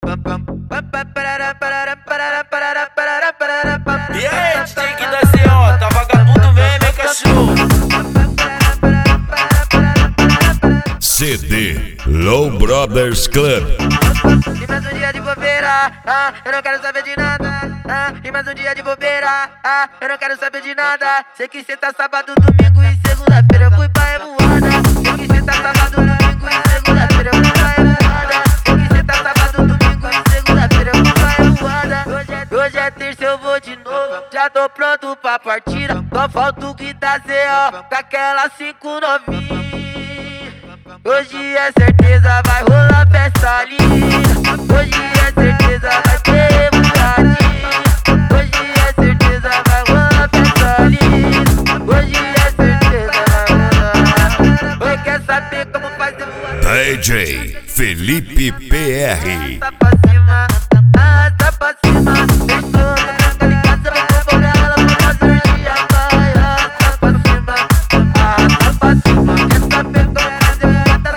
E aí, a gente tem que dar CO, tá vagabundo mesmo, hein, cachorro? CD Low Brothers Club. E mais um dia de bobeira, eu não quero saber de nada. E mais um dia de bobeira, eu não quero saber de nada. Sei que cê tá sábado, domingo e segunda-feira eu fui pra revoada. Sei que cê tá sábado, domingo e segunda-feira eu fui pra revoada. Sei que cê tá sábado, domingo e segunda-feira eu fui pra revoada. Hoje é terça, eu vou de novo. Já tô pronto pra partida. Só falta o que tá CO com aquela 5 novinha. Hoje é certeza, vai rolar festa ali. Hoje é certeza, vai ter revoadinha. Hoje é certeza, vai rolar festa ali. Hoje é certeza, vai rolar. Oi, quer saber como faz revoadinha? DJ Felipe PR. Tá pra cima, tá pra cima. Deixou na tranca de casa, vou cobrar ela pra fazer dia. Vai, tá pra cima, tá pra cima. Quer saber como faz revoada?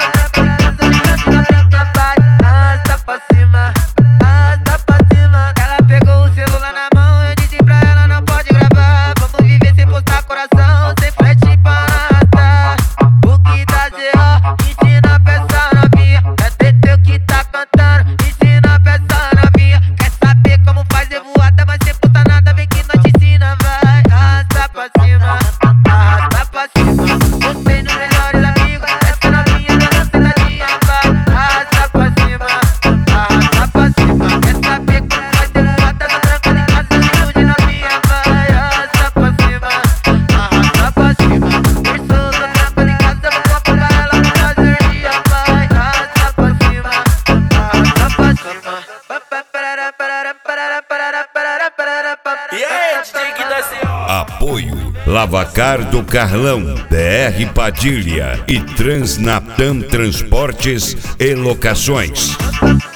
E aí, a gente tem que dar CO. Apoio Lavacar do Carlão, DR Padilha e Transnatam Transportes e Locações.